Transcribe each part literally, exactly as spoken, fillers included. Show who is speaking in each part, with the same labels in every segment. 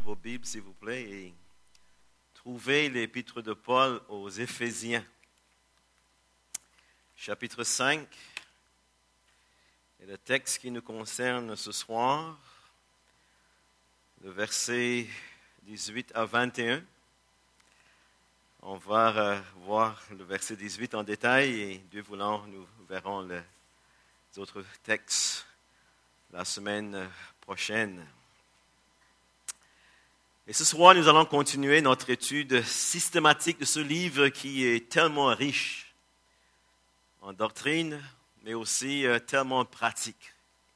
Speaker 1: vos Bibles, s'il vous plaît, et trouvez l'épître de Paul aux Éphésiens, chapitre cinq, et le texte qui nous concerne ce soir, le verset dix-huit à vingt et un. On va euh, voir le verset dix-huit en détail et Dieu voulant, nous verrons les autres textes la semaine prochaine. Et ce soir, nous allons continuer notre étude systématique de ce livre qui est tellement riche en doctrine, mais aussi euh, tellement pratique.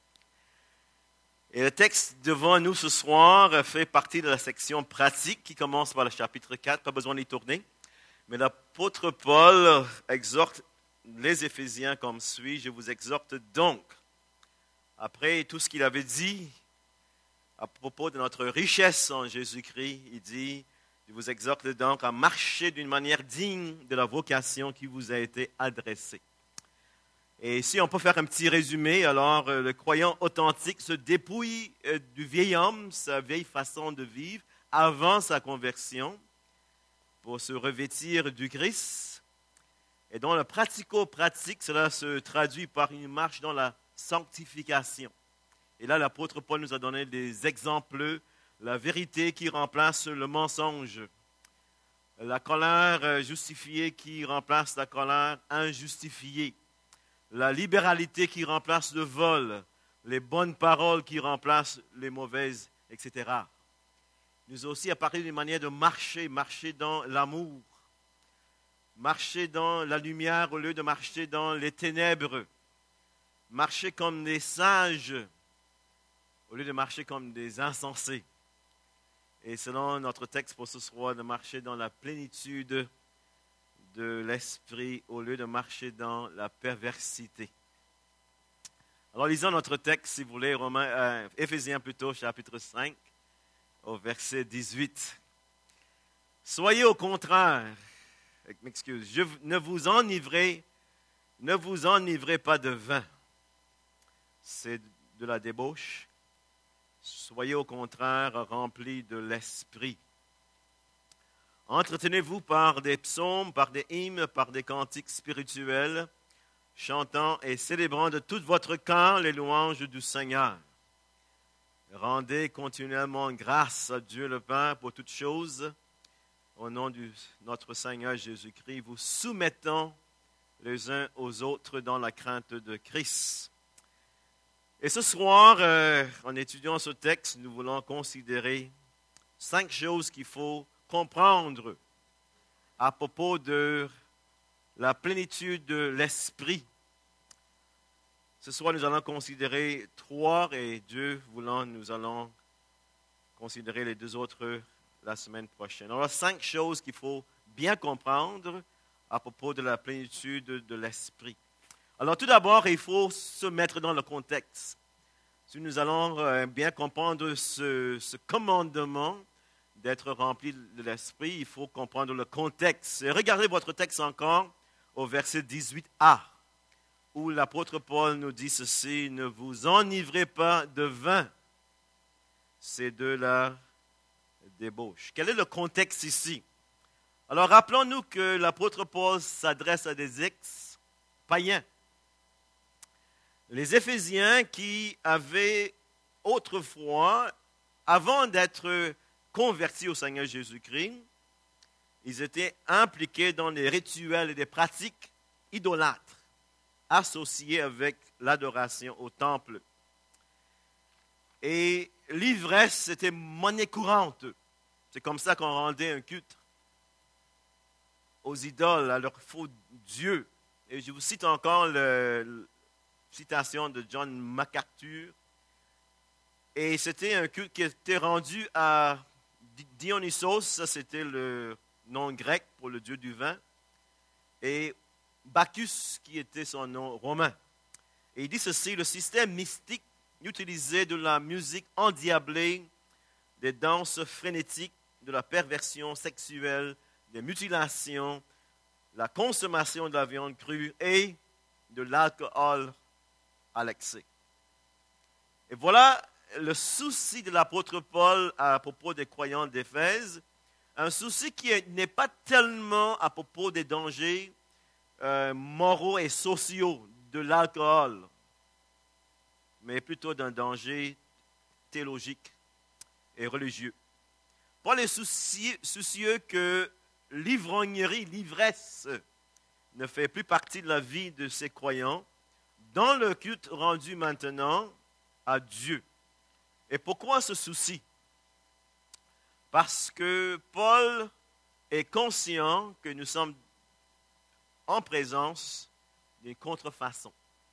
Speaker 1: Et le texte devant nous ce soir fait partie de la section pratique qui commence par le chapitre quatre, pas besoin d'y tourner. Mais l'apôtre Paul exhorte les Éphésiens comme suit: je vous exhorte donc, après tout ce qu'il avait dit à propos de notre richesse en Jésus-Christ, il dit: je vous exhorte donc à marcher d'une manière digne de la vocation qui vous a été adressée. Et ici, on peut faire un petit résumé. Alors, le croyant authentique se dépouille du vieil homme, sa vieille façon de vivre, avant sa conversion, pour se revêtir du Christ. Et dans le pratico-pratique, cela se traduit par une marche dans la sanctification. Et là, l'apôtre Paul nous a donné des exemples: la vérité qui remplace le mensonge, la colère justifiée qui remplace la colère injustifiée, la libéralité qui remplace le vol, les bonnes paroles qui remplacent les mauvaises, et cetera. Il nous a aussi parlé d'une manière de marcher, marcher dans l'amour, marcher dans la lumière au lieu de marcher dans les ténèbres, marcher comme des sages au lieu de marcher comme des insensés. Et selon notre texte pour ce soir, de marcher dans la plénitude de l'esprit au lieu de marcher dans la perversité. Alors lisons notre texte, si vous voulez, Romains, euh, Éphésiens plutôt, chapitre cinq, au verset dix-huit. Soyez au contraire, m'excuse, je, ne vous enivrez, ne vous enivrez pas de vin. C'est de la débauche. Soyez au contraire remplis de l'esprit. Entretenez-vous par des psaumes, par des hymnes, par des cantiques spirituels, chantant et célébrant de tout votre cœur les louanges du Seigneur. Rendez continuellement grâce à Dieu le Père pour toutes choses, au nom de notre Seigneur Jésus-Christ, vous soumettant les uns aux autres dans la crainte de Christ. Et ce soir, euh, en étudiant ce texte, nous voulons considérer cinq choses qu'il faut comprendre à propos de la plénitude de l'esprit. Ce soir, nous allons considérer trois, et Dieu voulant, nous allons considérer les deux autres la semaine prochaine. Alors, cinq choses qu'il faut bien comprendre à propos de la plénitude de l'esprit. Alors, tout d'abord, il faut se mettre dans le contexte. Si nous allons bien comprendre ce, ce commandement d'être rempli de l'esprit, il faut comprendre le contexte. Et regardez votre texte encore au verset dix-huit a, où l'apôtre Paul nous dit ceci: ne vous enivrez pas de vin, c'est de la débauche. Quel est le contexte ici? Alors, rappelons-nous que l'apôtre Paul s'adresse à des ex-païens. Les Éphésiens qui avaient autrefois, avant d'être convertis au Seigneur Jésus-Christ, ils étaient impliqués dans les rituels et des pratiques idolâtres associées avec l'adoration au temple. Et l'ivresse était monnaie courante. C'est comme ça qu'on rendait un culte aux idoles, à leurs faux dieux. Et je vous cite encore la citation de John MacArthur. Et c'était un culte qui était rendu à Dionysos, ça c'était le nom grec pour le dieu du vin, et Bacchus qui était son nom romain. Et il dit ceci: le système mystique utilisait de la musique endiablée, des danses frénétiques, de la perversion sexuelle, des mutilations, la consommation de la viande crue et de l'alcool à l'excès. Et voilà le souci de l'apôtre Paul à propos des croyants d'Éphèse, un souci qui n'est pas tellement à propos des dangers euh, moraux et sociaux de l'alcool, mais plutôt d'un danger théologique et religieux. Paul est soucieux, soucieux que l'ivrognerie, l'ivresse, ne fait plus partie de la vie de ses croyants dans le culte rendu maintenant à Dieu. Et pourquoi ce souci? Parce que Paul est conscient que nous sommes en présence d'une contrefaçon.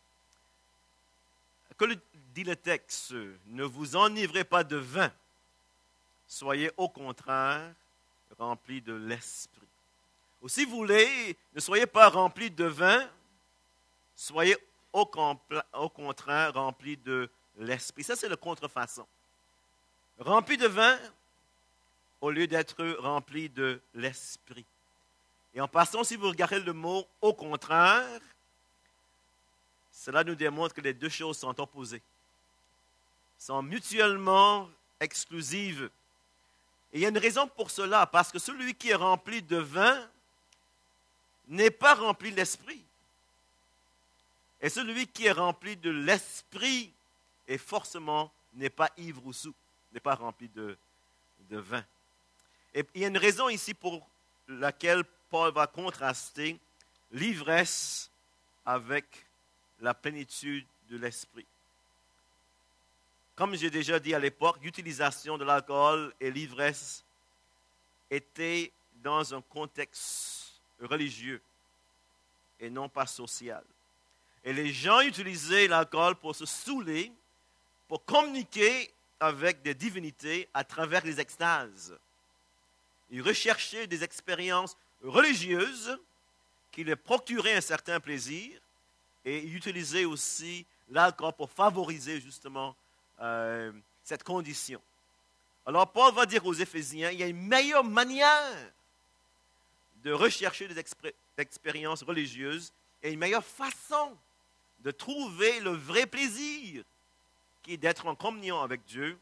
Speaker 1: Que le, dit le texte, ne vous enivrez pas de vin, soyez au contraire remplis de l'esprit. Ou si vous voulez, ne soyez pas remplis de vin, soyez au, compl- au contraire remplis de l'esprit. Ça, c'est la contrefaçon. Remplis de vin au lieu d'être remplis de l'esprit. Et en passant, si vous regardez le mot au contraire, cela nous démontre que les deux choses sont opposées, sont mutuellement exclusives. Et il y a une raison pour cela, parce que celui qui est rempli de vin n'est pas rempli de l'esprit. Et celui qui est rempli de l'esprit est forcément n'est pas ivre ou sous, n'est pas rempli de, de vin. Et il y a une raison ici pour laquelle Paul va contraster l'ivresse avec la plénitude de l'esprit. Comme j'ai déjà dit à l'époque, l'utilisation de l'alcool et l'ivresse étaient dans un contexte religieux et non pas social. Et les gens utilisaient l'alcool pour se saouler, pour communiquer avec des divinités à travers les extases. Ils recherchaient des expériences religieuses qui leur procuraient un certain plaisir et ils utilisaient aussi l'alcool pour favoriser justement euh, cette condition. Alors Paul va dire aux Éphésiens, il y a une meilleure manière de rechercher des expé- expériences religieuses et une meilleure façon de trouver le vrai plaisir qui est d'être en communion avec Dieu.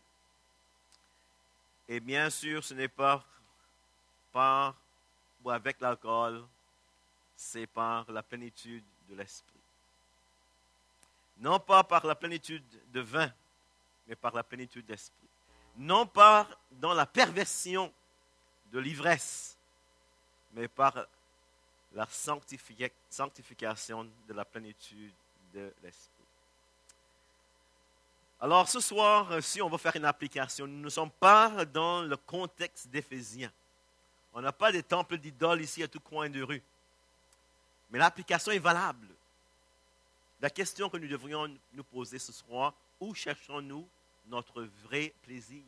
Speaker 1: Et bien sûr, ce n'est pas par ou avec l'alcool, c'est par la plénitude de l'esprit. Non pas par la plénitude de vin, mais par la plénitude d'esprit. Non pas dans la perversion de l'ivresse, mais par la sanctifi- sanctification de la plénitude de l'esprit. Alors ce soir, si on va faire une application, nous ne sommes pas dans le contexte d'Éphésiens. On n'a pas des temples d'idoles ici à tout coin de rue. Mais l'application est valable. La question que nous devrions nous poser ce soir, où cherchons-nous notre vrai plaisir?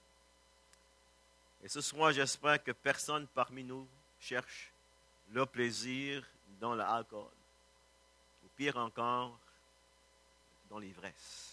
Speaker 1: Et ce soir, j'espère que personne parmi nous cherche leur plaisir dans l'alcool. Ou pire encore, dans l'ivresse.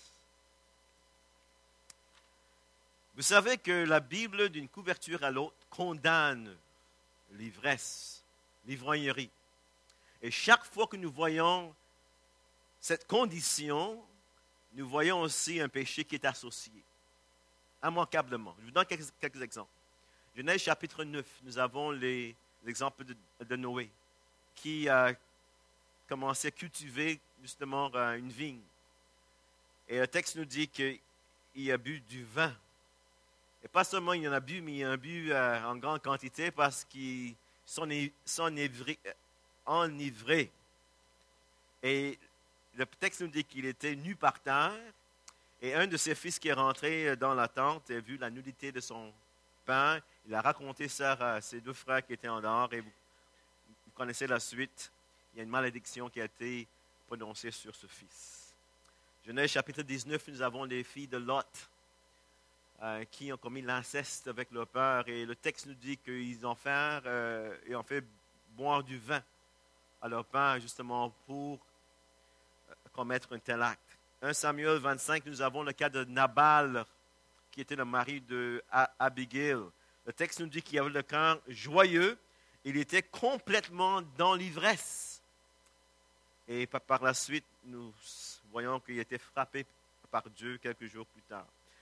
Speaker 1: Vous savez que la Bible, d'une couverture à l'autre, condamne l'ivresse, l'ivrognerie. Et chaque fois que nous voyons cette condition, nous voyons aussi un péché qui est associé, immanquablement. Je vous donne quelques, quelques exemples. Genèse chapitre neuf, nous avons les, l'exemple de, de Noé, qui a commencé à cultiver justement une vigne. Et le texte nous dit qu'il a bu du vin. Et pas seulement il en a bu, mais il en a bu euh, en grande quantité parce qu'il s'enivré, enivré. Et le texte nous dit qu'il était nu par terre. Et un de ses fils qui est rentré dans la tente a vu la nudité de son père. Il a raconté ça à ses deux frères qui étaient en dehors. Et vous, vous connaissez la suite. Il y a une malédiction qui a été prononcée sur ce fils. Genèse chapitre dix-neuf, nous avons les filles de Lot. Euh, qui ont commis l'inceste avec leur père. Et le texte nous dit qu'ils ont fait, euh, ils ont fait boire du vin à leur père, justement, pour euh, commettre un tel acte. premier Samuel vingt-cinq, nous avons le cas de Nabal, qui était le mari d'Abigail. Le texte nous dit qu'il avait le cœur joyeux. Il était complètement dans l'ivresse. Et par la suite, nous voyons qu'il était frappé par Dieu quelques jours plus tard.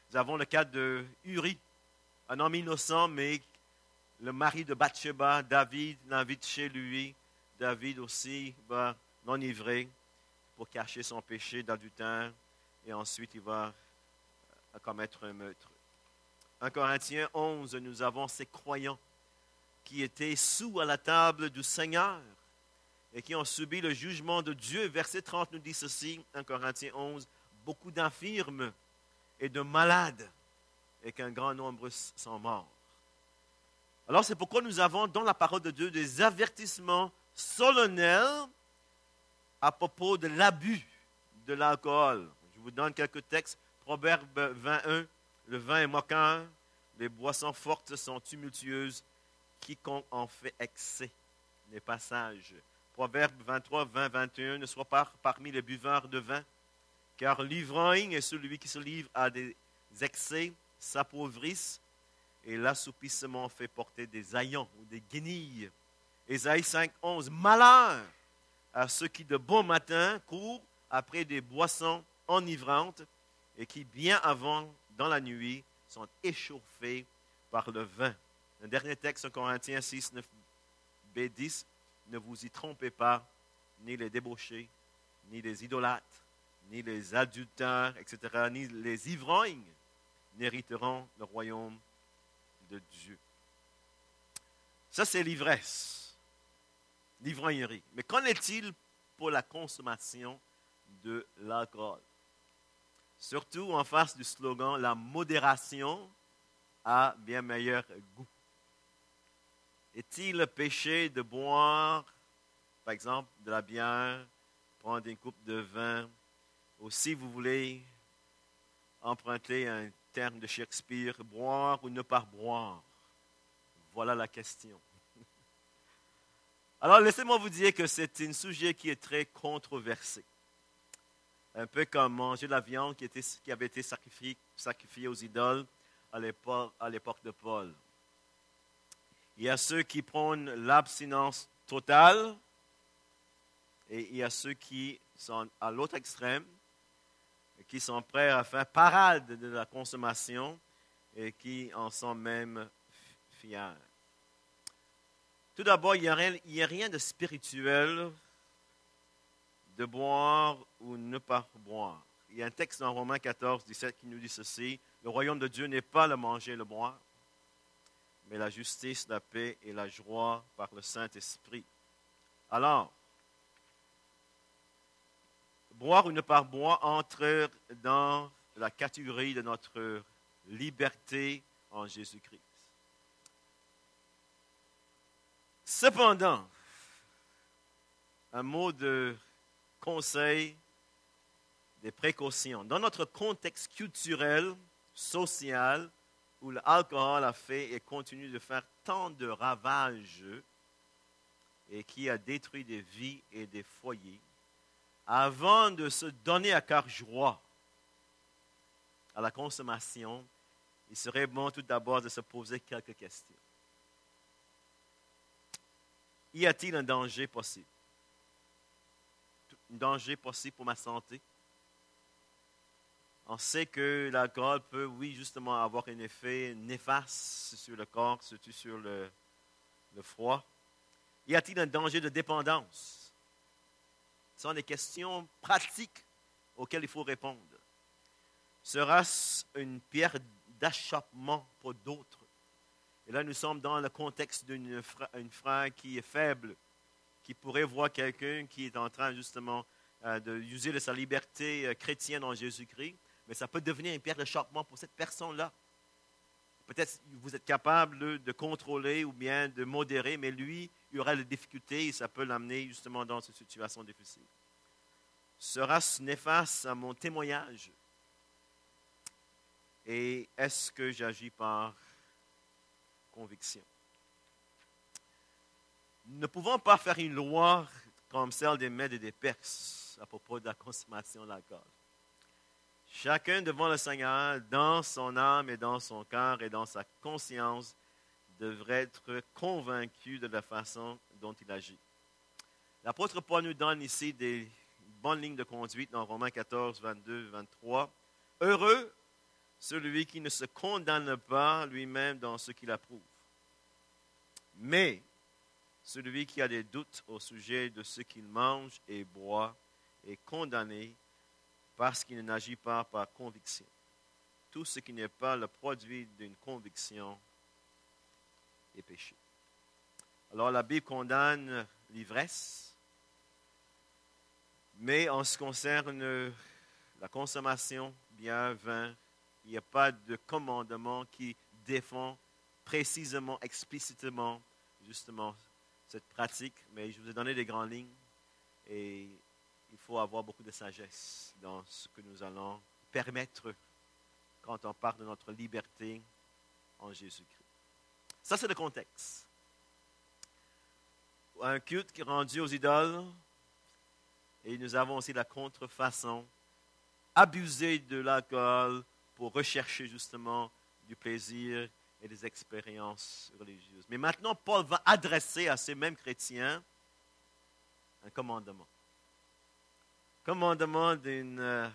Speaker 1: Nous avons le cas de Uri, un homme innocent, mais le mari de Bathsheba, David, l'invite chez lui. David aussi va l'enivrer pour cacher son péché d'adultère. Et ensuite, il va commettre un meurtre. En Corinthiens onze, nous avons ces croyants qui étaient sous à la table du Seigneur et qui ont subi le jugement de Dieu. Verset trente nous dit ceci, en Corinthiens onze, beaucoup d'infirmes et de malades, et qu'un grand nombre sont morts. Alors c'est pourquoi nous avons dans la parole de Dieu des avertissements solennels à propos de l'abus de l'alcool. Je vous donne quelques textes. Proverbe vingt et un, le vin est moqueur, les boissons fortes sont tumultueuses, quiconque en fait excès n'est pas sage. Proverbe vingt-trois, vingt, vingt et un, ne sois pas parmi les buveurs de vin, car l'ivrogne est celui qui se livre à des excès, s'appauvrissent, et l'assoupissement fait porter des haillons ou des guenilles. Ésaïe cinq, onze, malheur à ceux qui de bon matin courent après des boissons enivrantes et qui, bien avant, dans la nuit, sont échauffés par le vin. Un dernier texte en Corinthiens six, neuf b, dix, ne vous y trompez pas, ni les débauchés, ni les idolâtres, ni les adultères, et cetera, ni les ivrognes n'hériteront le royaume de Dieu. Ça, c'est l'ivresse, l'ivrognerie. Mais qu'en est-il pour la consommation de l'alcool? Surtout en face du slogan « La modération a bien meilleur goût ». Est-il péché de boire, par exemple, de la bière, prendre une coupe de vin, ou si vous voulez emprunter un terme de Shakespeare, boire ou ne pas boire? Voilà la question. Alors, laissez-moi vous dire que c'est un sujet qui est très controversé. Un peu comme manger la viande qui, était, qui avait été sacrifiée, sacrifiée aux idoles à l'époque, à l'époque de Paul. Il y a ceux qui prônent l'abstinence totale et il y a ceux qui sont à l'autre extrême, qui sont prêts à faire parade de la consommation et qui en sont même fiers. Tout d'abord, il n'y a, a rien de spirituel de boire ou ne pas boire. Il y a un texte dans Romains quatorze, dix-sept qui nous dit ceci, « Le royaume de Dieu n'est pas le manger et le boire, mais la justice, la paix et la joie par le Saint-Esprit. » Alors, boire ou ne pas boire entre dans la catégorie de notre liberté en Jésus-Christ. Cependant, un mot de conseil, des précautions. Dans notre contexte culturel, social, où l'alcool a fait et continue de faire tant de ravages et qui a détruit des vies et des foyers, avant de se donner à cœur joie à la consommation, il serait bon tout d'abord de se poser quelques questions. Y a-t-il un danger possible? Un danger possible pour ma santé? On sait que l'alcool peut, oui, justement, avoir un effet néfaste sur le corps, surtout sur le, le froid. Y a-t-il un danger de dépendance? Ce sont des questions pratiques auxquelles il faut répondre. Sera-ce une pierre d'achoppement pour d'autres? Et là, nous sommes dans le contexte d'une frère qui est faible, qui pourrait voir quelqu'un qui est en train justement euh, d'user de sa liberté euh, chrétienne en Jésus-Christ, mais ça peut devenir une pierre d'achoppement pour cette personne-là. Peut-être que vous êtes capable de contrôler ou bien de modérer, mais lui, il aura des difficultés et ça peut l'amener justement dans cette situation difficile. Sera-ce néfaste à mon témoignage? Et est-ce que j'agis par conviction? Nous ne pouvons pas faire une loi comme celle des Mèdes et des Perses à propos de la consommation de l'alcool. Chacun devant le Seigneur, dans son âme et dans son cœur et dans sa conscience, devrait être convaincu de la façon dont il agit. L'apôtre Paul nous donne ici des bonnes lignes de conduite dans Romains quatorze, vingt-deux, vingt-trois. Heureux celui qui ne se condamne pas lui-même dans ce qu'il approuve. Mais celui qui a des doutes au sujet de ce qu'il mange et boit est condamné parce qu'il n'agit pas par conviction. Tout ce qui n'est pas le produit d'une conviction est péché. Alors la Bible condamne l'ivresse, mais en ce qui concerne la consommation, bière, vin, il n'y a pas de commandement qui défend précisément, explicitement, justement, cette pratique. Mais je vous ai donné des grandes lignes et il faut avoir beaucoup de sagesse dans ce que nous allons permettre quand on parle de notre liberté en Jésus-Christ. Ça, c'est le contexte. Un culte qui est rendu aux idoles, et nous avons aussi la contrefaçon, abuser de l'alcool pour rechercher justement du plaisir et des expériences religieuses. Mais maintenant, Paul va adresser à ces mêmes chrétiens un commandement. Commandement d'une euh,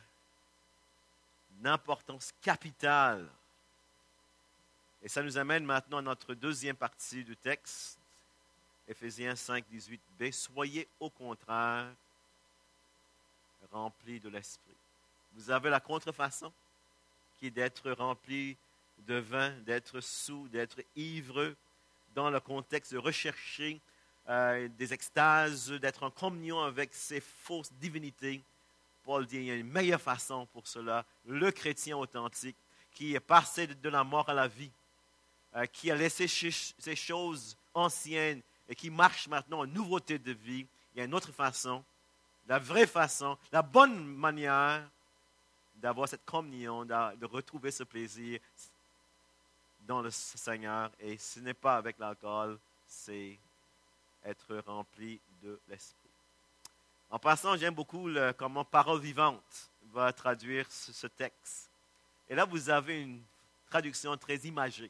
Speaker 1: une importance capitale. Et ça nous amène maintenant à notre deuxième partie du texte, Éphésiens cinq, dix-huit b. Soyez au contraire remplis de l'Esprit. Vous avez la contrefaçon qui est d'être rempli de vin, d'être saoul, d'être ivre, dans le contexte de rechercher euh, des extases, d'être en communion avec ces fausses divinités. Paul dit qu'il y a une meilleure façon pour cela. Le chrétien authentique qui est passé de la mort à la vie, euh, qui a laissé ces choses anciennes et qui marche maintenant en nouveauté de vie. Il y a une autre façon, la vraie façon, la bonne manière d'avoir cette communion, de retrouver ce plaisir dans le Seigneur. Et ce n'est pas avec l'alcool, c'est être rempli de l'Esprit. En passant, j'aime beaucoup le, comment Parole vivante va traduire ce, ce texte. Et là, vous avez une traduction très imagée.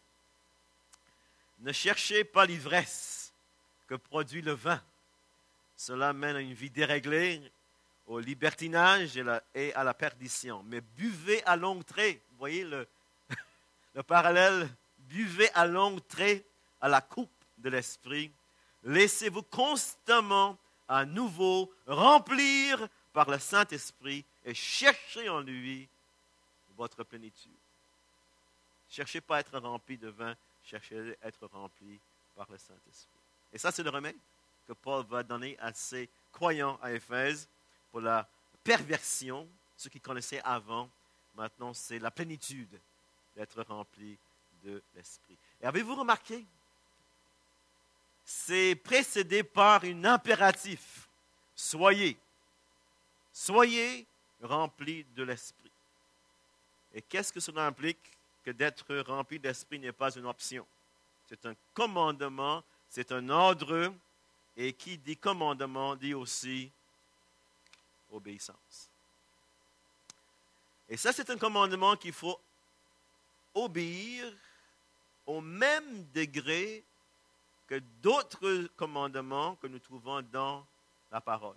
Speaker 1: Ne cherchez pas l'ivresse que produit le vin. Cela mène à une vie déréglée, au libertinage et, la, et à la perdition. Mais buvez à longs traits. Vous voyez le, le parallèle? Buvez à longs traits à la coupe de l'Esprit. Laissez-vous constamment à nouveau remplir par le Saint-Esprit et cherchez en lui votre plénitude. Cherchez pas à être rempli de vin, cherchez à être rempli par le Saint-Esprit. Et ça, c'est le remède que Paul va donner à ses croyants à Éphèse pour la perversion, ceux qui connaissaient avant. Maintenant, c'est la plénitude d'être rempli de l'Esprit. Et avez-vous remarqué? C'est précédé par un impératif. Soyez. Soyez remplis de l'Esprit. Et qu'est-ce que cela implique? Que d'être rempli d'Esprit n'est pas une option. C'est un commandement, c'est un ordre. Et qui dit commandement dit aussi obéissance. Et ça, c'est un commandement qu'il faut obéir au même degré que d'autres commandements que nous trouvons dans la parole.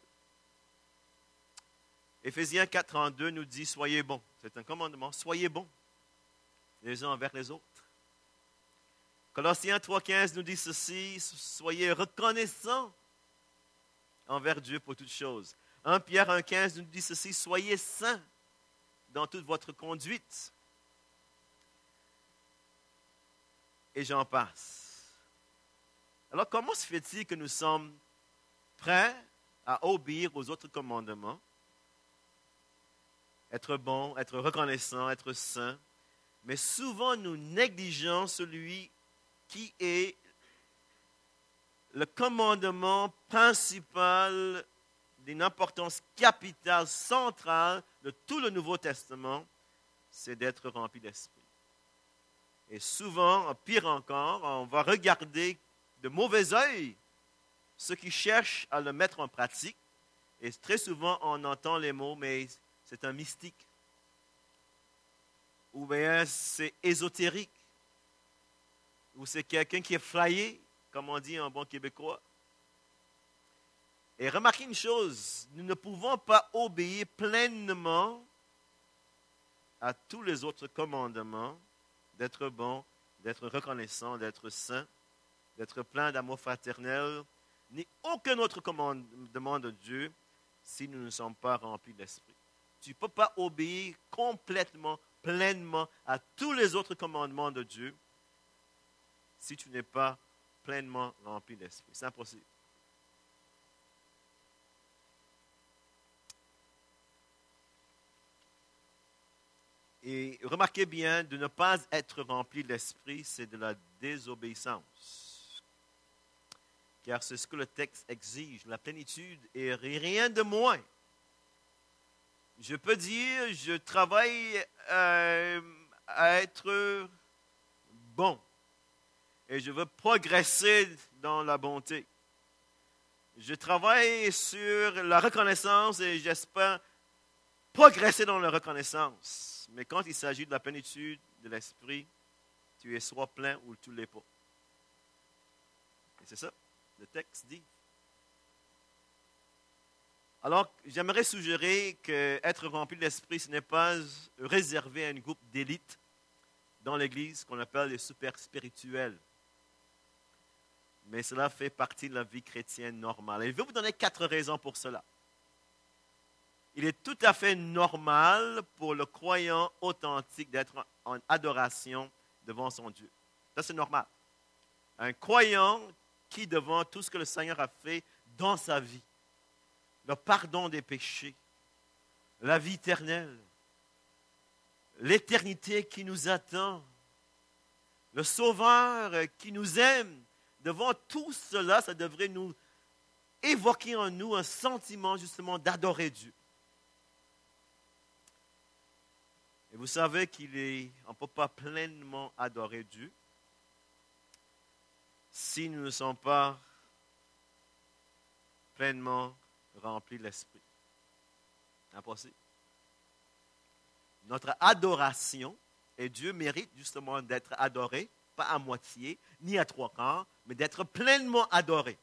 Speaker 1: Éphésiens quatre, trente-deux nous dit « Soyez bons ». C'est un commandement. « Soyez bons les uns envers les autres ». Colossiens trois, quinze nous dit ceci « Soyez reconnaissants envers Dieu pour toutes choses ». un Pierre un, quinze nous dit ceci « Soyez saints dans toute votre conduite ». Et j'en passe. Alors, comment se fait-il que nous sommes prêts à obéir aux autres commandements? Être bon, être reconnaissant, être saint. Mais souvent, nous négligeons celui qui est le commandement principal d'une importance capitale, centrale de tout le Nouveau Testament, c'est d'être rempli d'esprit. Et souvent, pire encore, on va regarder de mauvais œil ceux qui cherchent à le mettre en pratique. Et très souvent, on entend les mots, mais c'est un mystique. Ou bien c'est ésotérique. Ou c'est quelqu'un qui est flyé, comme on dit en bon québécois. Et remarquez une chose, nous ne pouvons pas obéir pleinement à tous les autres commandements, d'être bon, d'être reconnaissant, d'être saint, d'être plein d'amour fraternel, ni aucun autre commandement de Dieu si nous ne sommes pas remplis d'esprit. Tu ne peux pas obéir complètement, pleinement à tous les autres commandements de Dieu si tu n'es pas pleinement rempli d'esprit. C'est impossible. Et remarquez bien, de ne pas être rempli d'esprit, c'est de la désobéissance. Car c'est ce que le texte exige, la plénitude et rien de moins. Je peux dire, je travaille euh, à être bon et je veux progresser dans la bonté. Je travaille sur la reconnaissance et j'espère progresser dans la reconnaissance. Mais quand il s'agit de la plénitude de l'esprit, tu es soit plein ou tu ne l'es pas. Et c'est ça, le texte dit. Alors, j'aimerais suggérer qu'être rempli de l'esprit, ce n'est pas réservé à un groupe d'élite dans l'Église qu'on appelle les super spirituels. Mais cela fait partie de la vie chrétienne normale. Et je vais vous donner quatre raisons pour cela. Il est tout à fait normal pour le croyant authentique d'être en adoration devant son Dieu. Ça, c'est normal. Un croyant qui, devant tout ce que le Seigneur a fait dans sa vie, le pardon des péchés, la vie éternelle, l'éternité qui nous attend, le Sauveur qui nous aime, devant tout cela, ça devrait nous évoquer en nous un sentiment justement d'adorer Dieu. Et vous savez qu'il est, on ne peut pas pleinement adorer Dieu si nous ne sommes pas pleinement remplis de l'esprit. Impossible. Notre adoration, et Dieu mérite justement d'être adoré, pas à moitié, ni à trois quarts, mais d'être pleinement adoré.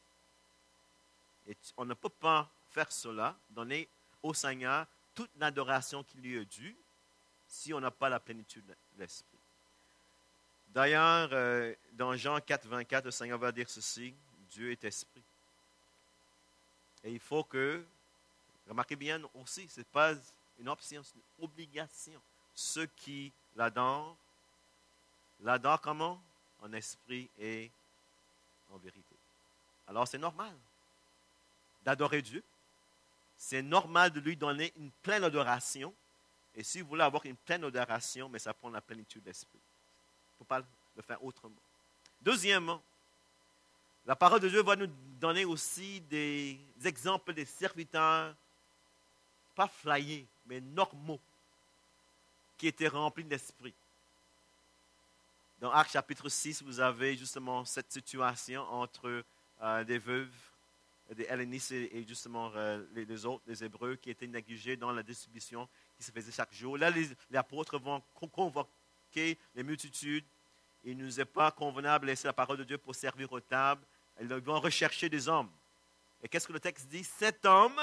Speaker 1: Et on ne peut pas faire cela, donner au Seigneur toute l'adoration qui lui est due, si on n'a pas la plénitude de l'esprit. D'ailleurs, euh, dans Jean quatre, vingt-quatre, le Seigneur va dire ceci, Dieu est esprit. Et il faut que, remarquez bien aussi, ce n'est pas une option, c'est une obligation. Ceux qui l'adorent, l'adorent comment? En esprit et en vérité. Alors c'est normal d'adorer Dieu. C'est normal de lui donner une pleine adoration. Et si vous voulez avoir une pleine adoration, mais ça prend la plénitude d'esprit. Il ne faut pas le faire autrement. Deuxièmement, la parole de Dieu va nous donner aussi des exemples des serviteurs, pas flyés, mais normaux, qui étaient remplis d'esprit. Dans Actes chapitre six, vous avez justement cette situation entre euh, des veuves, des hellénistes et justement euh, les, les autres, les Hébreux, qui étaient négligés dans la distribution qui se faisait chaque jour. Là, les, les apôtres vont convoquer les multitudes. Il ne nous est pas convenable de laisser la parole de Dieu pour servir aux tables. Ils vont rechercher des hommes. Et qu'est-ce que le texte dit? Cet homme,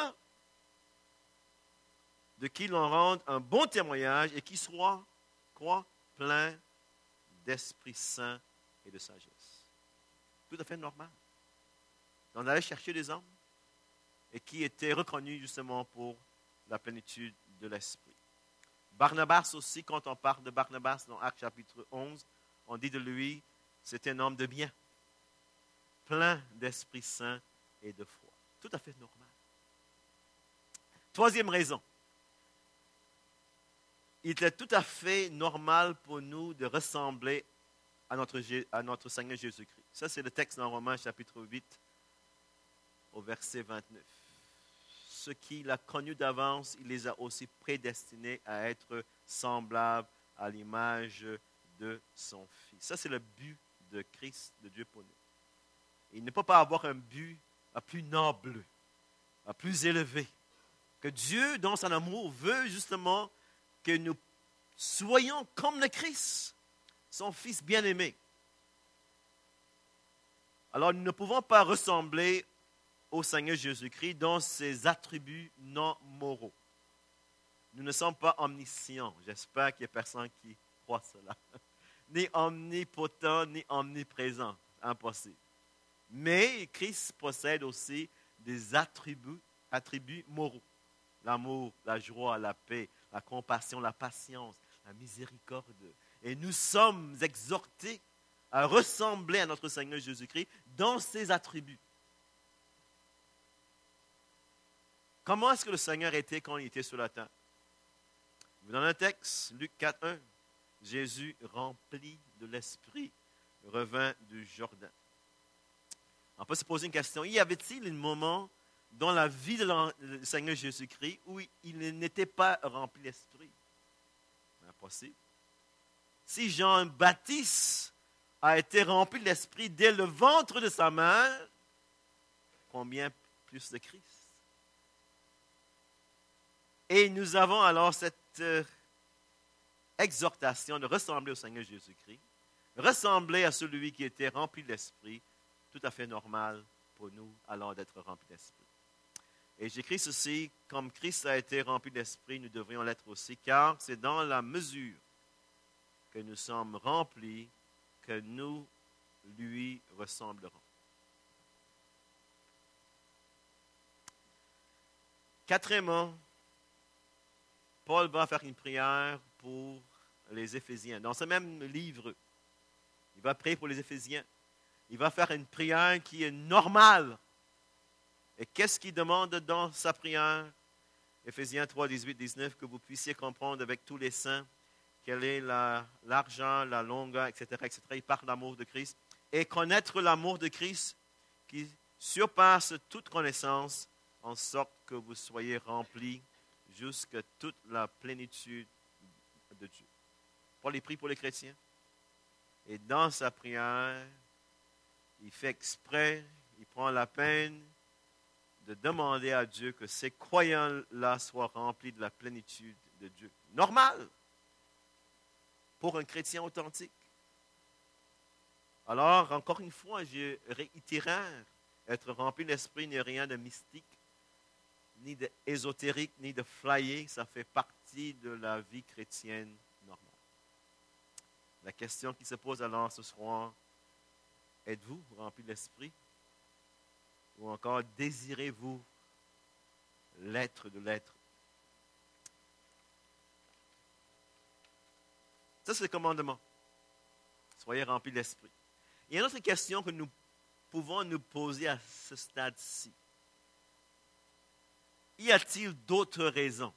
Speaker 1: de qui l'on rende un bon témoignage et qui soit, quoi, plein d'Esprit Saint et de sagesse. Tout à fait normal. On allait chercher des hommes et qui étaient reconnus justement pour la plénitude de l'Esprit. Barnabas aussi, quand on parle de Barnabas dans Actes chapitre onze, on dit de lui, c'est un homme de bien, plein d'Esprit Saint et de foi. Tout à fait normal. Troisième raison. Il était tout à fait normal pour nous de ressembler à notre, à notre Seigneur Jésus-Christ. Ça, c'est le texte dans Romains chapitre huit, au verset vingt-neuf. Ceux qu'il a connus d'avance, il les a aussi prédestinés à être semblables à l'image de son Fils. Ça, c'est le but de Christ, de Dieu pour nous. Il ne peut pas avoir un but plus noble, plus élevé. Que Dieu, dans son amour, veut justement que nous soyons comme le Christ, son Fils bien-aimé. Alors, nous ne pouvons pas ressembler au Seigneur Jésus-Christ dans ses attributs non moraux. Nous ne sommes pas omniscients. J'espère qu'il n'y a personne qui croit cela. Ni omnipotent, ni omniprésent. Impossible. Mais Christ possède aussi des attributs, attributs moraux. L'amour, la joie, la paix, la compassion, la patience, la miséricorde. Et nous sommes exhortés à ressembler à notre Seigneur Jésus-Christ dans ses attributs. Comment est-ce que le Seigneur était quand il était sur la terre? Dans le texte, Luc quatre, un, Jésus, rempli de l'Esprit, revint du Jourdain. On peut se poser une question. Y avait-il un moment dans la vie du Seigneur Jésus-Christ où il n'était pas rempli d'Esprit? Impossible. Si Jean-Baptiste a été rempli de l'Esprit dès le ventre de sa mère, combien plus de Christ? Et nous avons alors cette euh, exhortation de ressembler au Seigneur Jésus-Christ, ressembler à celui qui était rempli de l'Esprit, tout à fait normal pour nous alors d'être remplis d'Esprit. Et j'écris ceci, comme Christ a été rempli d'Esprit, nous devrions l'être aussi, car c'est dans la mesure que nous sommes remplis que nous lui ressemblerons. Quatrièmement, Paul va faire une prière pour les Éphésiens. Dans ce même livre, il va prier pour les Éphésiens. Il va faire une prière qui est normale. Et qu'est-ce qu'il demande dans sa prière? Éphésiens trois, dix-huit, dix-neuf, que vous puissiez comprendre avec tous les saints quel est la, l'argent, la longueur, et cetera, et cetera. Il parle de l'amour de Christ. Et connaître l'amour de Christ qui surpasse toute connaissance, en sorte que vous soyez remplis jusqu'à toute la plénitude de Dieu. Paul prie pour les chrétiens. Et dans sa prière, il fait exprès, il prend la peine de demander à Dieu que ces croyants-là soient remplis de la plénitude de Dieu. Normal pour un chrétien authentique. Alors, encore une fois, je réitère, être rempli d'esprit n'est rien de mystique, ni d'ésotérique, ni de flyer. Ça fait partie de la vie chrétienne normale. La question qui se pose alors ce soir, êtes-vous rempli d'esprit? Ou encore désirez-vous l'être de l'être? Ça, c'est le commandement. Soyez remplis d'esprit. Il y a une autre question que nous pouvons nous poser à ce stade-ci. Y a-t-il d'autres raisons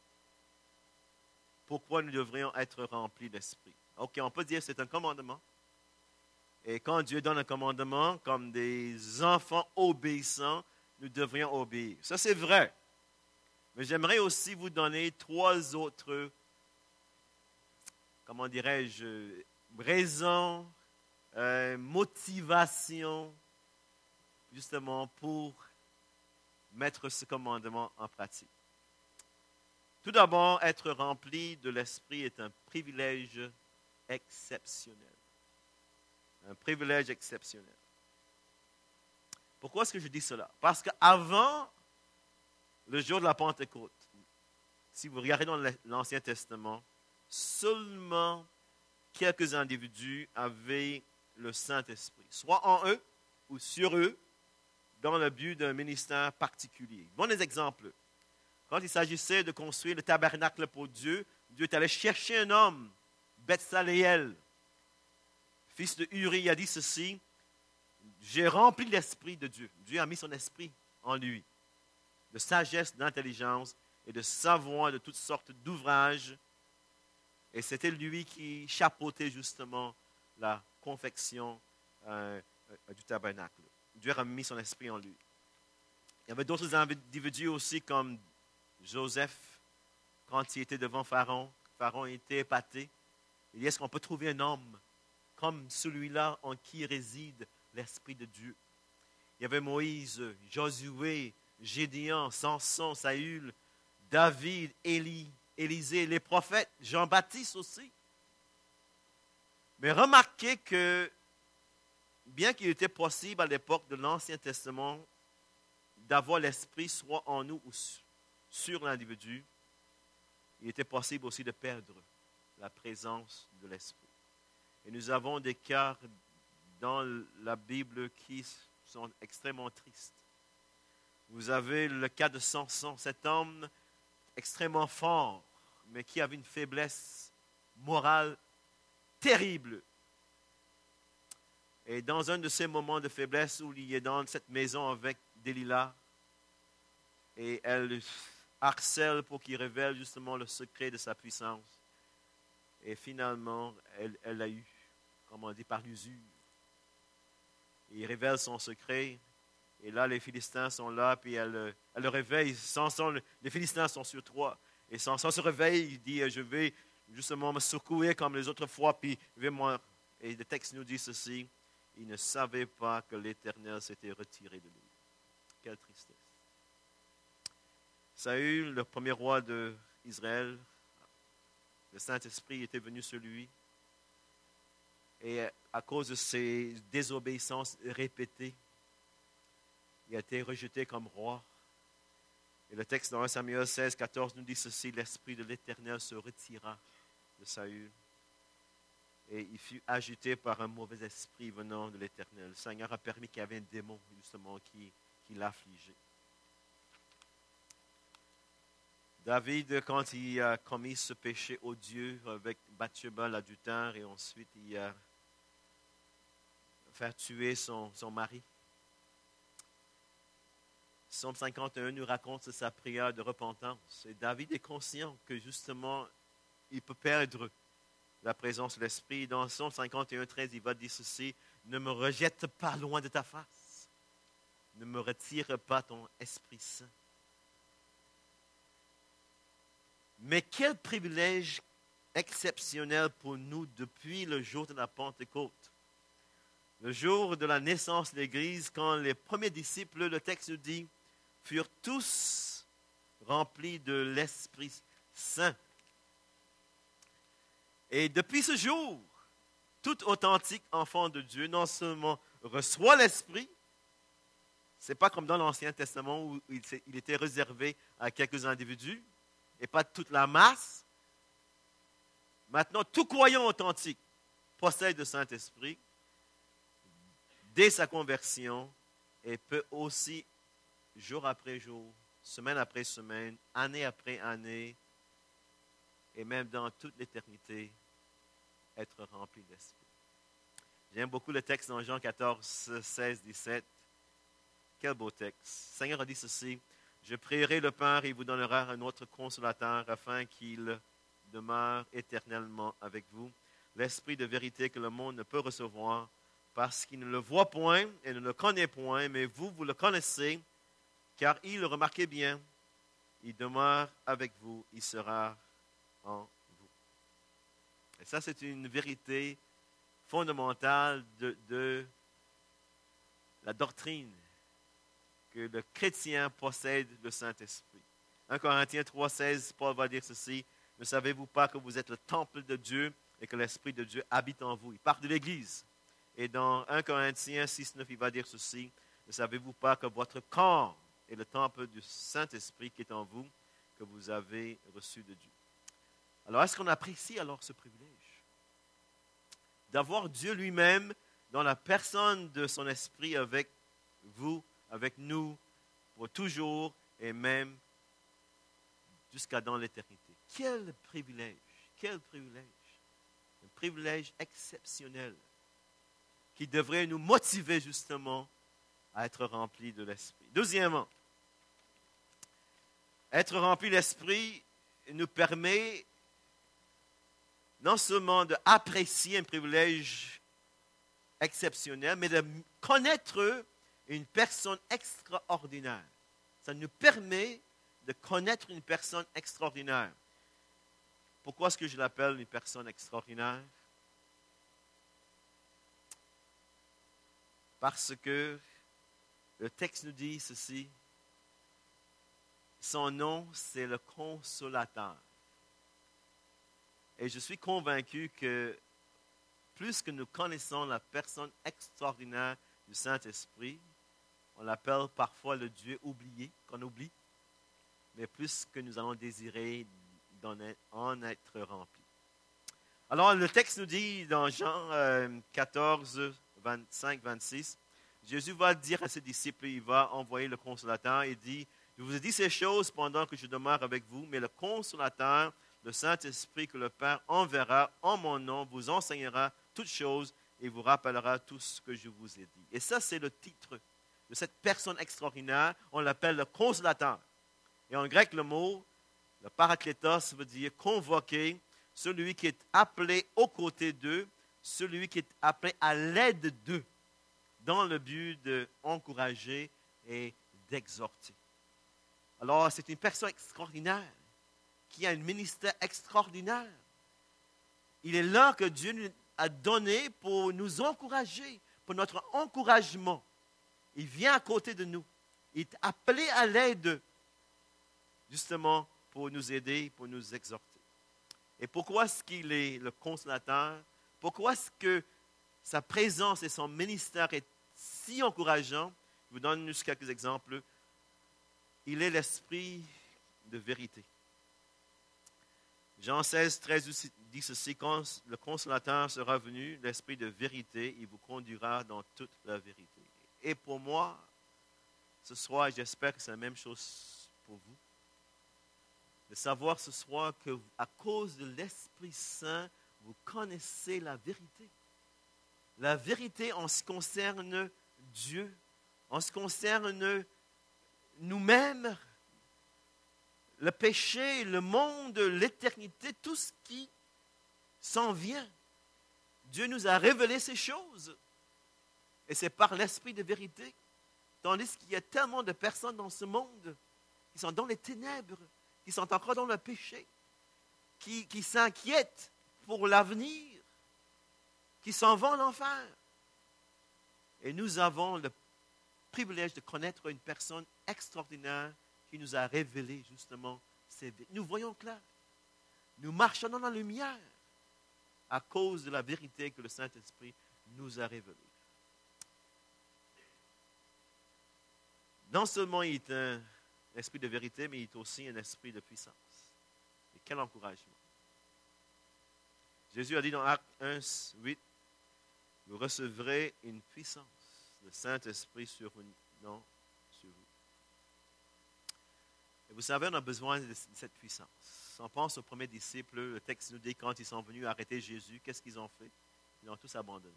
Speaker 1: pourquoi nous devrions être remplis d'esprit? Ok, on peut dire que c'est un commandement. Et quand Dieu donne un commandement, comme des enfants obéissants, nous devrions obéir. Ça, c'est vrai. Mais j'aimerais aussi vous donner trois autres, comment dirais-je, raisons, euh, motivations, justement, pour mettre ce commandement en pratique. Tout d'abord, être rempli de l'Esprit est un privilège exceptionnel. Un privilège exceptionnel. Pourquoi est-ce que je dis cela? Parce qu'avant le jour de la Pentecôte, si vous regardez dans l'Ancien Testament, seulement quelques individus avaient le Saint-Esprit, soit en eux ou sur eux, dans le but d'un ministère particulier. Bon exemple. Quand il s'agissait de construire le tabernacle pour Dieu, Dieu est allé chercher un homme, Bethsaléel, fils de Uri, il a dit ceci: j'ai rempli l'esprit de Dieu. Dieu a mis son esprit en lui, de sagesse, d'intelligence et de savoir de toutes sortes d'ouvrages. Et c'était lui qui chapeautait justement la confection euh, du tabernacle. Dieu a mis son esprit en lui. Il y avait d'autres individus aussi comme Joseph, quand il était devant Pharaon. Pharaon était épaté. Il dit: est-ce qu'on peut trouver un homme comme celui-là en qui réside l'Esprit de Dieu? Il y avait Moïse, Josué, Gédéon, Samson, Saül, David, Élie, Élisée, les prophètes, Jean-Baptiste aussi. Mais remarquez que, bien qu'il était possible à l'époque de l'Ancien Testament d'avoir l'Esprit soit en nous ou sur l'individu, il était possible aussi de perdre la présence de l'Esprit. Et nous avons des cas dans la Bible qui sont extrêmement tristes. Vous avez le cas de Samson, cet homme extrêmement fort, mais qui avait une faiblesse morale terrible. Et dans un de ces moments de faiblesse où il est dans cette maison avec Delilah, et elle le harcèle pour qu'il révèle justement le secret de sa puissance. Et finalement, elle, elle l'a eu, comme on dit, par l'usure. Il révèle son secret. Et là, les Philistins sont là, puis elle, elle le réveille. Samson, les Philistins sont sur toi. Et Samson se réveille, il dit, je vais justement me secouer comme les autres fois, puis je vais moi. Et le texte nous dit ceci, il ne savait pas que l'Éternel s'était retiré de lui. Quelle tristesse. Saül, le premier roi d'Israël, le Saint-Esprit était venu sur lui. Et à cause de ses désobéissances répétées, il a été rejeté comme roi. Et le texte dans un Samuel seize, quatorze nous dit ceci, l'Esprit de l'Éternel se retira de Saül. Et il fut agité par un mauvais esprit venant de l'Éternel. Le Seigneur a permis qu'il y avait un démon, justement, qui, qui l'affligeait. David, quand il a commis ce péché odieux avec Bathsheba, l'adultère, et ensuite il a fait tuer son, son mari. Psaume cinquante et un nous raconte sa prière de repentance. Et David est conscient que justement, il peut perdre la présence de l'Esprit. Dans Psaume cinquante et un, treize, il va dire ceci, « Ne me rejette pas loin de ta face. Ne me retire pas ton Esprit Saint. » Mais quel privilège exceptionnel pour nous depuis le jour de la Pentecôte. Le jour de la naissance de l'Église, quand les premiers disciples, le texte nous dit, furent tous remplis de l'Esprit Saint. Et depuis ce jour, tout authentique enfant de Dieu non seulement reçoit l'Esprit, ce n'est pas comme dans l'Ancien Testament où il était réservé à quelques individus, et pas toute la masse. Maintenant, tout croyant authentique possède le Saint-Esprit dès sa conversion et peut aussi, jour après jour, semaine après semaine, année après année, et même dans toute l'éternité, être rempli d'Esprit. J'aime beaucoup le texte dans Jean quatorze, seize, dix-sept. Quel beau texte. Le Seigneur a dit ceci, « Je prierai le Père et il vous donnera un autre consolateur afin qu'il demeure éternellement avec vous. L'Esprit de vérité que le monde ne peut recevoir parce qu'il ne le voit point et ne le connaît point, mais vous, vous le connaissez, car il, remarquez bien, il demeure avec vous, il sera en vous. » Et ça, c'est une vérité fondamentale de, de la doctrine que le chrétien possède le Saint-Esprit. un Corinthiens trois, seize, Paul va dire ceci, « Ne savez-vous pas que vous êtes le temple de Dieu et que l'Esprit de Dieu habite en vous? » Il parle de l'Église. Et dans un Corinthiens six, neuf, il va dire ceci, « Ne savez-vous pas que votre corps est le temple du Saint-Esprit qui est en vous, que vous avez reçu de Dieu? » Alors, est-ce qu'on apprécie alors ce privilège? D'avoir Dieu lui-même dans la personne de son Esprit avec vous, avec nous, pour toujours et même jusqu'à dans l'éternité. Quel privilège, quel privilège. Un privilège exceptionnel qui devrait nous motiver justement à être remplis de l'Esprit. Deuxièmement, être rempli de l'Esprit nous permet non seulement d'apprécier un privilège exceptionnel, mais de connaître une personne extraordinaire. Ça nous permet de connaître une personne extraordinaire. Pourquoi est-ce que je l'appelle une personne extraordinaire? Parce que le texte nous dit ceci, son nom, c'est le Consolateur. Et je suis convaincu que plus que nous connaissons la personne extraordinaire du Saint-Esprit, on l'appelle parfois le Dieu oublié, qu'on oublie, mais plus que nous allons désirer d'en être, en être rempli. Alors, le texte nous dit dans Jean euh, quatorze, vingt-cinq, vingt-six, Jésus va dire à ses disciples, il va envoyer le Consolateur, il dit, je vous ai dit ces choses pendant que je demeure avec vous, mais le Consolateur, le Saint-Esprit que le Père enverra en mon nom, vous enseignera toutes choses et vous rappellera tout ce que je vous ai dit. Et ça, c'est le titre de cette personne extraordinaire. On l'appelle le Consolateur. Et en grec, le mot, le parakletos, veut dire convoquer, celui qui est appelé aux côtés d'eux, celui qui est appelé à l'aide d'eux, dans le but d'encourager et d'exhorter. Alors, c'est une personne extraordinaire, qui a un ministère extraordinaire. Il est là que Dieu nous a donné pour nous encourager, pour notre encouragement. Il vient à côté de nous. Il est appelé à l'aide, justement, pour nous aider, pour nous exhorter. Et pourquoi est-ce qu'il est le consolateur? Pourquoi est-ce que sa présence et son ministère est si encourageant? Je vous donne juste quelques exemples. Il est l'esprit de vérité. Jean seize, treize dit ceci, quand le consolateur sera venu, l'esprit de vérité, il vous conduira dans toute la vérité. Et pour moi, ce soir, j'espère que c'est la même chose pour vous, de savoir ce soir qu'à cause de l'Esprit Saint, vous connaissez la vérité. La vérité en ce qui concerne Dieu, en ce qui concerne nous-mêmes, le péché, le monde, l'éternité, tout ce qui s'en vient. Dieu nous a révélé ces choses. Et c'est par l'esprit de vérité. Tandis qu'il y a tellement de personnes dans ce monde qui sont dans les ténèbres, qui sont encore dans le péché, qui, qui s'inquiètent pour l'avenir, qui s'en vont à l'enfer. Et nous avons le privilège de connaître une personne extraordinaire qui nous a révélé justement ces vérités. Nous voyons clair. Nous marchons dans la lumière à cause de la vérité que le Saint-Esprit nous a révélée. Non seulement il est un esprit de vérité, mais il est aussi un esprit de puissance. Et quel encouragement. Jésus a dit dans Acte un, huit, vous recevrez une puissance, le Saint-Esprit sur vous, non, sur vous. Et vous savez, on a besoin de cette puissance. On pense aux premiers disciples, le texte nous dit quand ils sont venus arrêter Jésus, qu'est-ce qu'ils ont fait? Ils l'ont tous abandonné.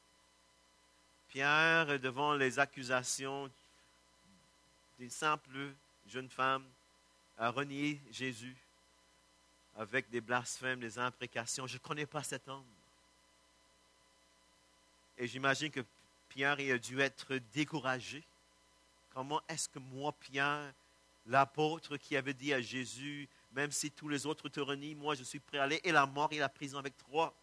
Speaker 1: Pierre, devant les accusations d'une simple jeune femme, a renié Jésus avec des blasphèmes, des imprécations. Je ne connais pas cet homme. Et j'imagine que Pierre il a dû être découragé. Comment est-ce que moi, Pierre, l'apôtre qui avait dit à Jésus, même si tous les autres te renient, moi je suis prêt à aller, et la mort et la prison avec toi.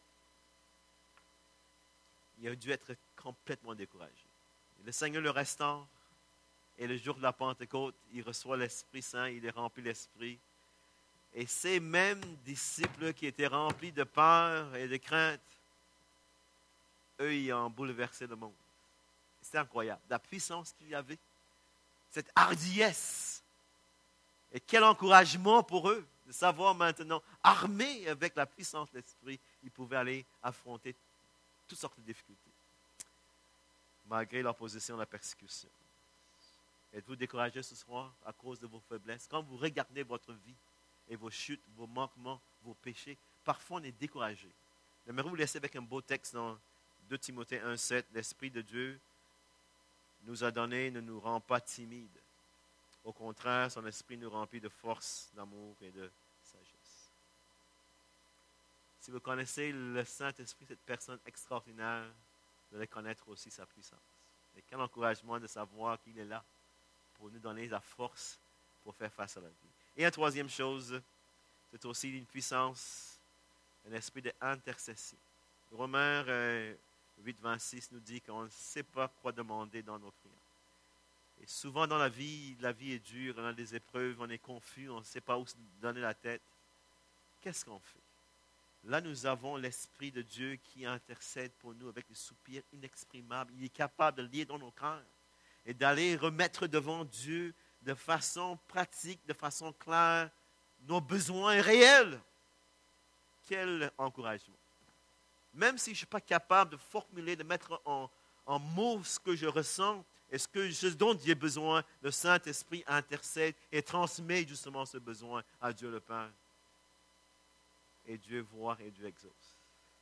Speaker 1: Il a dû être complètement découragé. Et le Seigneur le restaure. Et le jour de la Pentecôte, il reçoit l'Esprit Saint, il est rempli d'Esprit. Et ces mêmes disciples qui étaient remplis de peur et de crainte, eux, ils ont bouleversé le monde. C'était incroyable. La puissance qu'il y avait, cette hardiesse. Et quel encouragement pour eux de savoir maintenant, armés avec la puissance de l'Esprit, ils pouvaient aller affronter toutes sortes de difficultés, malgré l'opposition et la persécution. Êtes-vous découragé ce soir à cause de vos faiblesses? Quand vous regardez votre vie et vos chutes, vos manquements, vos péchés, parfois on est découragé. J'aimerais vous laisser avec un beau texte dans deux Timothée un, sept. L'Esprit de Dieu nous a donné, ne nous rend pas timides. Au contraire, son Esprit nous remplit de force, d'amour et de sagesse. Si vous connaissez le Saint-Esprit, cette personne extraordinaire, vous allez connaître aussi sa puissance. Et quel encouragement de savoir qu'il est là pour nous donner la force pour faire face à la vie. Et la troisième chose, c'est aussi une puissance, un esprit d'intercession. Romains euh, huit, vingt-six nous dit qu'on ne sait pas quoi demander dans nos prières. Et souvent dans la vie, la vie est dure, on a des épreuves, on est confus, on ne sait pas où se donner la tête. Qu'est-ce qu'on fait? Là, nous avons l'Esprit de Dieu qui intercède pour nous avec des soupirs inexprimables. Il est capable de lire dans nos cœurs et d'aller remettre devant Dieu de façon pratique, de façon claire, nos besoins réels. Quel encouragement. Même si je ne suis pas capable de formuler, de mettre en, en mots ce que je ressens et ce, que je, dont j'ai besoin, le Saint-Esprit intercède et transmet justement ce besoin à Dieu le Père. Et Dieu voit et Dieu exauce.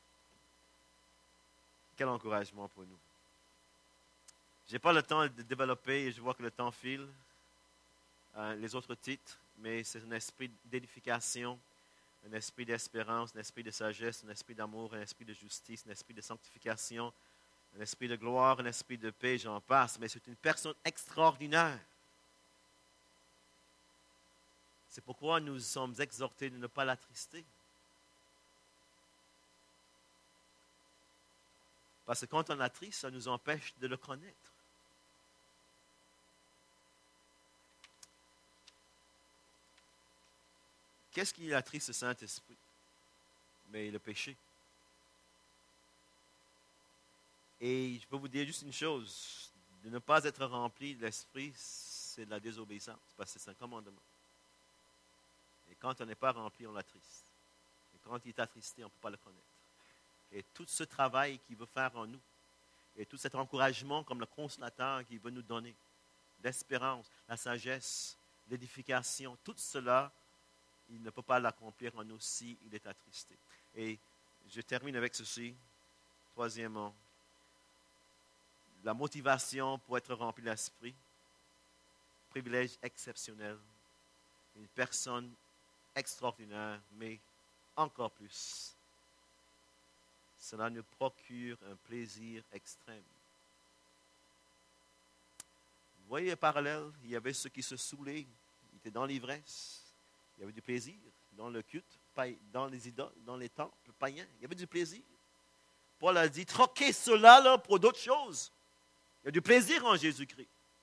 Speaker 1: Quel encouragement pour nous. Je n'ai pas le temps de développer et je vois que le temps file. Euh, les autres titres, mais c'est un esprit d'édification, un esprit d'espérance, un esprit de sagesse, un esprit d'amour, un esprit de justice, un esprit de sanctification, un esprit de gloire, un esprit de paix, j'en passe. Mais c'est une personne extraordinaire. C'est pourquoi nous sommes exhortés de ne pas l'attrister. Parce que quand on l'attriste, ça nous empêche de le connaître. Qu'est-ce qui attriste le Saint-Esprit? Mais le péché. Et je peux vous dire juste une chose, de ne pas être rempli de l'Esprit, c'est de la désobéissance, parce que c'est un commandement. Et quand on n'est pas rempli, on l'attriste. Et quand il est attristé, on ne peut pas le connaître. Et tout ce travail qu'il veut faire en nous, et tout cet encouragement comme le consolateur qu'il veut nous donner, l'espérance, la sagesse, l'édification, tout cela, il ne peut pas l'accomplir en nous si il est attristé. Et je termine avec ceci. Troisièmement, la motivation pour être rempli de l'esprit, privilège exceptionnel, une personne extraordinaire, mais encore plus, cela nous procure un plaisir extrême. Vous voyez le parallèle, il y avait ceux qui se saoulaient, ils étaient dans l'ivresse. Il y avait du plaisir dans le culte, dans les idoles, dans les temples païens. Il y avait du plaisir. Paul a dit, troquez cela là, pour d'autres choses. Il y a du plaisir en Jésus-Christ.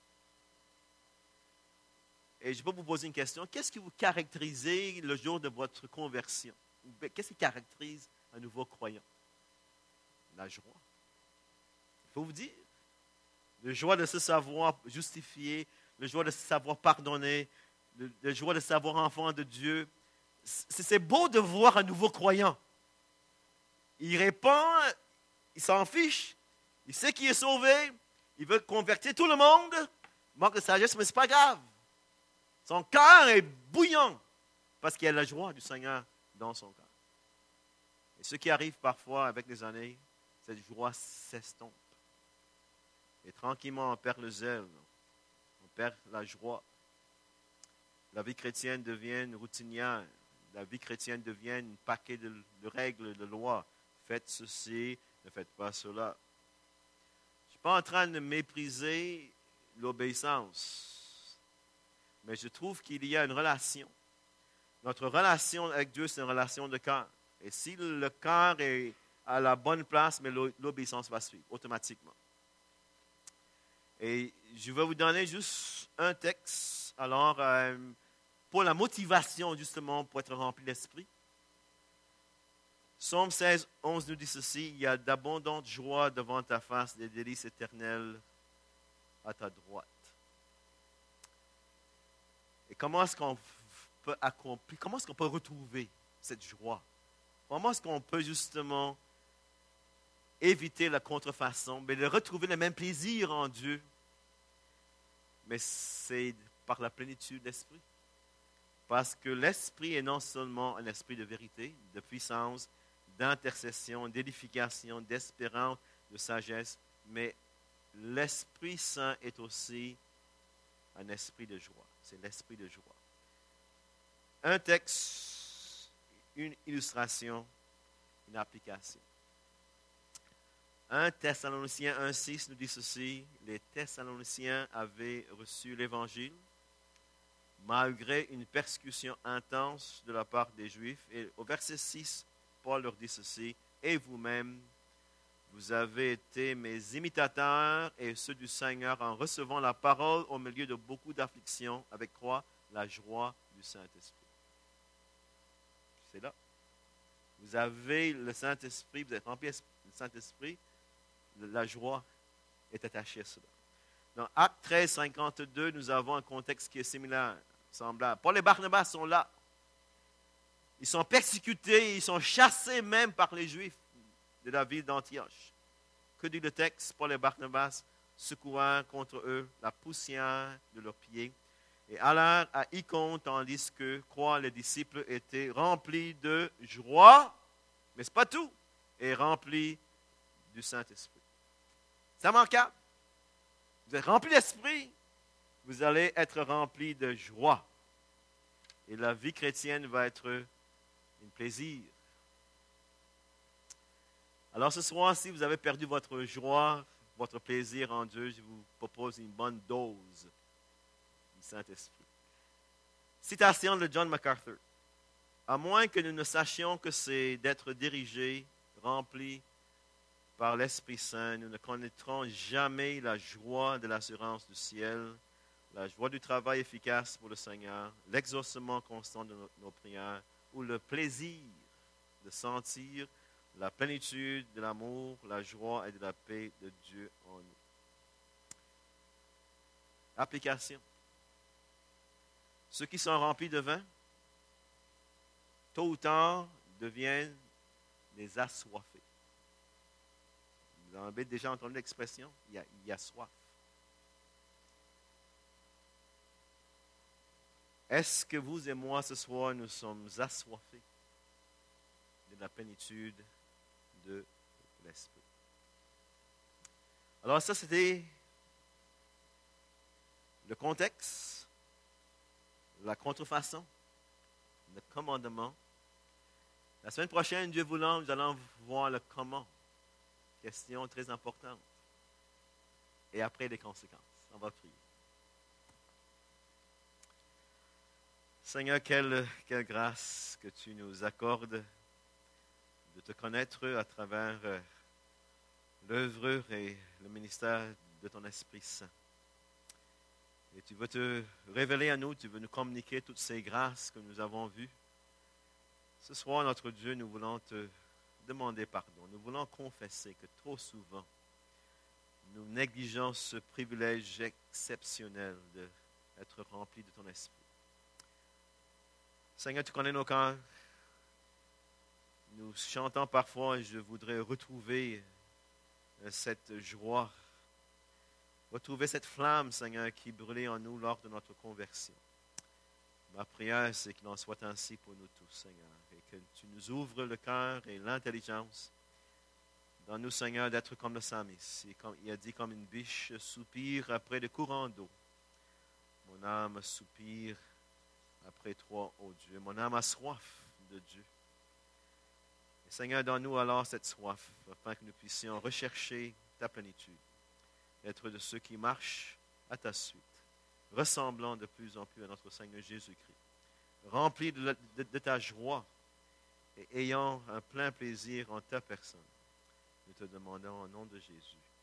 Speaker 1: Et je vais vous poser une question. Qu'est-ce qui vous caractérise le jour de votre conversion? Qu'est-ce qui caractérise un nouveau croyant? La joie. Il faut vous dire. La joie de se savoir justifié, la joie de se savoir pardonné, la joie de savoir enfant de Dieu. C'est beau de voir un nouveau croyant. Il répond, il s'en fiche, il sait qu'il est sauvé, il veut convertir tout le monde, manque de sagesse, mais ce n'est pas grave. Son cœur est bouillant parce qu'il y a la joie du Seigneur dans son cœur. Et ce qui arrive parfois avec les années, cette joie s'estompe. Et tranquillement, on perd le zèle, on perd la joie. La vie chrétienne devient routinière. La vie chrétienne devient un paquet de, de règles, de lois. Faites ceci, ne faites pas cela. Je ne suis pas en train de mépriser l'obéissance. Mais je trouve qu'il y a une relation. Notre relation avec Dieu, c'est une relation de cœur. Et si le cœur est à la bonne place, mais l'obéissance va suivre automatiquement. Et je vais vous donner juste un texte. Alors, euh, pour la motivation, justement, pour être rempli d'esprit. Psaume seize, onze nous dit ceci, il y a d'abondantes joies devant ta face, des délices éternelles à ta droite. Et comment est-ce qu'on peut accomplir, comment est-ce qu'on peut retrouver cette joie? Comment est-ce qu'on peut justement éviter la contrefaçon, mais de retrouver le même plaisir en Dieu? Mais c'est par la plénitude d'esprit. Parce que l'esprit est non seulement un esprit de vérité, de puissance, d'intercession, d'édification, d'espérance, de sagesse, mais l'Esprit Saint est aussi un esprit de joie. C'est l'esprit de joie. Un texte, une illustration, une application. un Thessaloniciens un six nous dit ceci, les Thessaloniciens avaient reçu l'Évangile malgré une persécution intense de la part des Juifs. Et au verset six, Paul leur dit ceci, « Et vous-même, vous avez été mes imitateurs et ceux du Seigneur en recevant la parole au milieu de beaucoup d'afflictions, avec quoi? La joie du Saint-Esprit. » C'est là. Vous avez le Saint-Esprit, vous êtes rempli du Saint-Esprit, la joie est attachée à cela. Dans Actes treize, cinquante-deux, nous avons un contexte qui est similaire, semblable. Paul et Barnabas sont là. Ils sont persécutés, ils sont chassés même par les Juifs de la ville d'Antioche. Que dit le texte? Paul et Barnabas secouant contre eux la poussière de leurs pieds et allèrent à Icône, tandis que, croient les disciples, étaient remplis de joie, mais ce n'est pas tout, et remplis du Saint-Esprit. C'est remarquable. Vous êtes remplis d'esprit, vous allez être remplis de joie. Et la vie chrétienne va être un plaisir. Alors ce soir, si vous avez perdu votre joie, votre plaisir en Dieu, je vous propose une bonne dose du Saint-Esprit. Citation de John MacArthur. À moins que nous ne sachions que c'est d'être dirigés, remplis par l'Esprit Saint, nous ne connaîtrons jamais la joie de l'assurance du ciel, la joie du travail efficace pour le Seigneur, l'exaucement constant de nos, nos prières, ou le plaisir de sentir la plénitude de l'amour, la joie et de la paix de Dieu en nous. Application. Ceux qui sont remplis de vin, tôt ou tard, deviennent des assoiffés. Vous avez déjà entendu l'expression? Il y a, il y a soif. Est-ce que vous et moi, ce soir, nous sommes assoiffés de la plénitude de l'Esprit? Alors ça, c'était le contexte, la contrefaçon, le commandement. La semaine prochaine, Dieu voulant, nous allons voir le comment. Question très importante. Et après, les conséquences. On va prier. Seigneur, quelle, quelle grâce que tu nous accordes de te connaître à travers euh, l'œuvre et le ministère de ton Esprit Saint. Et tu veux te révéler à nous, tu veux nous communiquer toutes ces grâces que nous avons vues. Ce soir, notre Dieu, nous voulons te demander pardon. Nous voulons confesser que trop souvent, nous négligeons ce privilège exceptionnel d'être remplis de ton Esprit. Seigneur, tu connais nos cœurs. Nous chantons parfois, je voudrais retrouver cette joie, retrouver cette flamme, Seigneur, qui brûlait en nous lors de notre conversion. Ma prière, c'est qu'il en soit ainsi pour nous tous, Seigneur, et que tu nous ouvres le cœur et l'intelligence dans nous, Seigneur, d'être comme le psalmiste. Il a dit comme une biche soupire après des courants d'eau. Mon âme soupire après toi, ô Dieu. Mon âme a soif de Dieu. Et Seigneur, donne-nous alors cette soif, afin que nous puissions rechercher ta plénitude, être de ceux qui marchent à ta suite, ressemblant de plus en plus à notre Seigneur Jésus-Christ, remplis de, de, de ta joie et ayant un plein plaisir en ta personne. Nous te demandons au nom de Jésus.